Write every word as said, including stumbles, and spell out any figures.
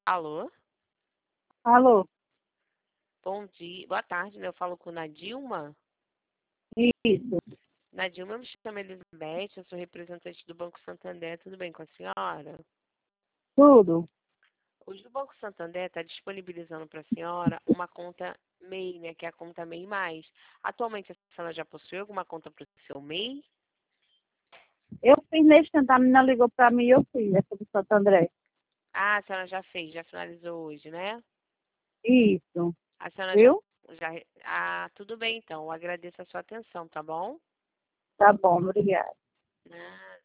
Alô? Alô? Bom dia. Boa tarde, né? Eu falo com Nadilma. Isso. Nadilma, eu me chamo Elizabeth, eu sou representante do Banco Santander. Tudo bem com a senhora? Tudo? Hoje o Banco Santander está disponibilizando para a senhora uma conta M E I, né? Que é a conta M E I Mais. Atualmente, a senhora já possui alguma conta para o seu M E I? Eu fiz nesse tempo, a menina ligou para mim e eu fiz, essa do Santo André. Ah, a senhora já fez, já finalizou hoje, né? Isso. A senhora já, Viu? já... Ah, tudo bem então. Eu agradeço a sua atenção, tá bom? Tá bom, obrigada. Ah.